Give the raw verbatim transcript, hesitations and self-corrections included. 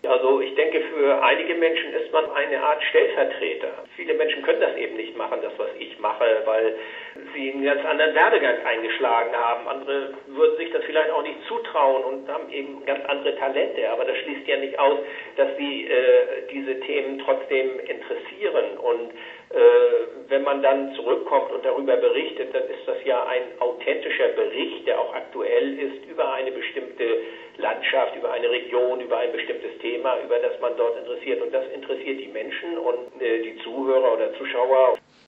Also ich denke, für einige Menschen ist man eine Art Stellvertreter. Viele Menschen können das eben nicht machen, das, was ich mache, weil sie einen ganz anderen Werdegang eingeschlagen haben. Andere würden sich das vielleicht auch nicht zutrauen und haben eben ganz andere Talente. Aber das schließt ja nicht aus, dass sie äh, diese Themen trotzdem interessieren. Und äh, wenn man dann zurückkommt und darüber berichtet, dann ist das ja ein authentischer Bericht, der auch aktuell ist über eine bestimmte Landschaft, über eine Region, über ein bestimmtes Thema, über das man dort interessiert. Und das interessiert die Menschen und äh, die Zuhörer oder Zuschauer.